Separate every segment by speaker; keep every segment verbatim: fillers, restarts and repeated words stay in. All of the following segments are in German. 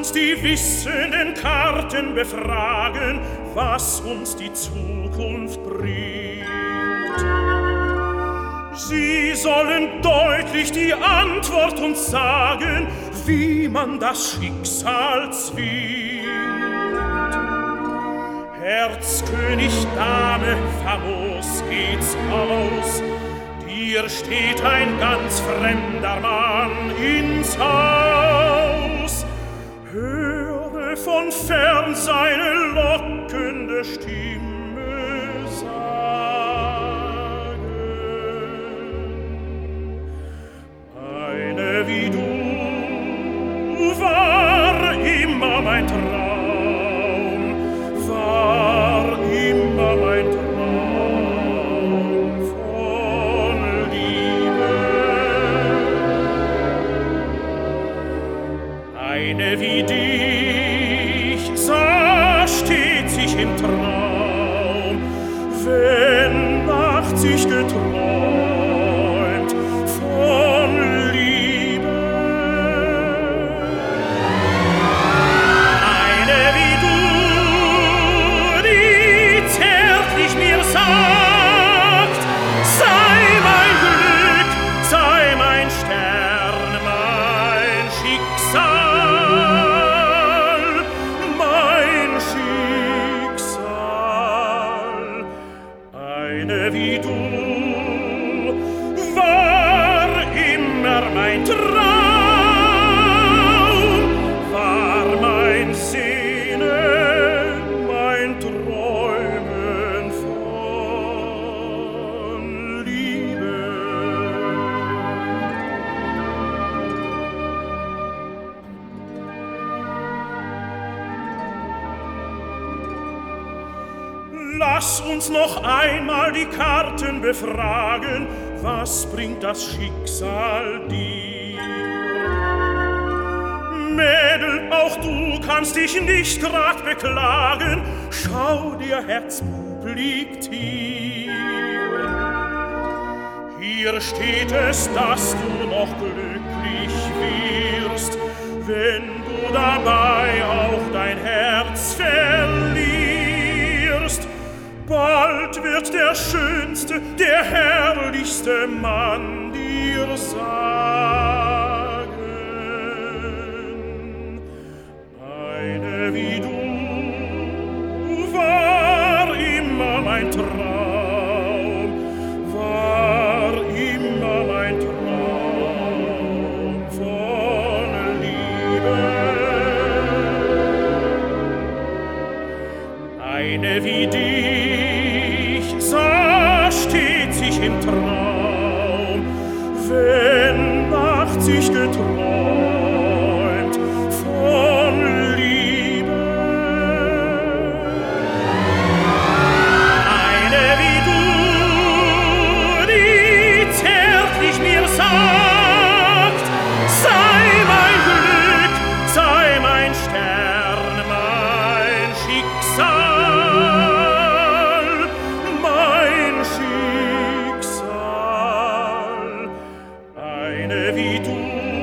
Speaker 1: uns die wissenden Karten befragen, was uns die Zukunft bringt. Sie sollen deutlich die Antwort uns sagen, wie man das Schicksal zwingt. Herzkönig, Dame, famos geht's aus, dir steht ein ganz fremder Mann ins Haus. Höre von fern seine lockende Stimme sagen. Eine wie du war immer mein Traum, war immer mein Traum von Liebe. Eine wie dich sah stets sich im Traum, wenn nachts ich geträumt von Liebe. Eine wie du, die zärtlich mir sagt, sei mein Glück, sei mein Stern, mein Schicksal, mein Schicksal. Eine wie du war immer mein Traum, war mein Sehnen, mein Träumen von Liebe. Lass uns noch einmal die Karten befragen, was bringt das Schicksal dir? Mädel, auch du kannst dich nicht grad beklagen, schau, dir Herzbub liegt hier. Hier steht es, dass du noch glücklich wirst, wenn du dabei auch dein Herz verlierst. Bald wird der schönste, der herrlichste Mann dir sagen. Eine wie du war immer mein Traum, war immer mein Traum von Liebe. Eine wie dich sah stets sich im Traum, wenn nachts ich geträumt von Liebe. Eine wie du, die zärtlich mir sagt, sei mein Glück, sei mein Stern, mein Schicksal, mein Schicksal. Eine wie du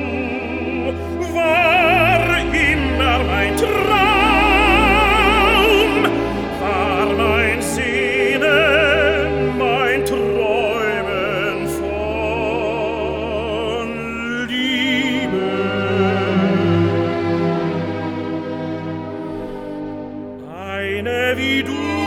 Speaker 1: war immer mein Traum, war mein Sehnen, mein Träumen von Liebe. Eine wie du